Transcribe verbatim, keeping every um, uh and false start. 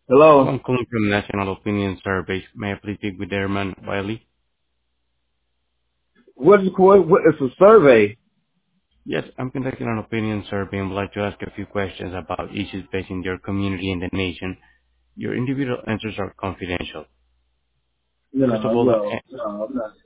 Hello, Hello. I'm calling from National Opinion Survey. May I please speak with Airman Wiley? What is what, what? It's a survey. Yes, I'm conducting an opinion survey and would like to ask a few questions about issues facing your community and the nation. Your individual answers are confidential. No, First of all, uh, no, no, I'm not.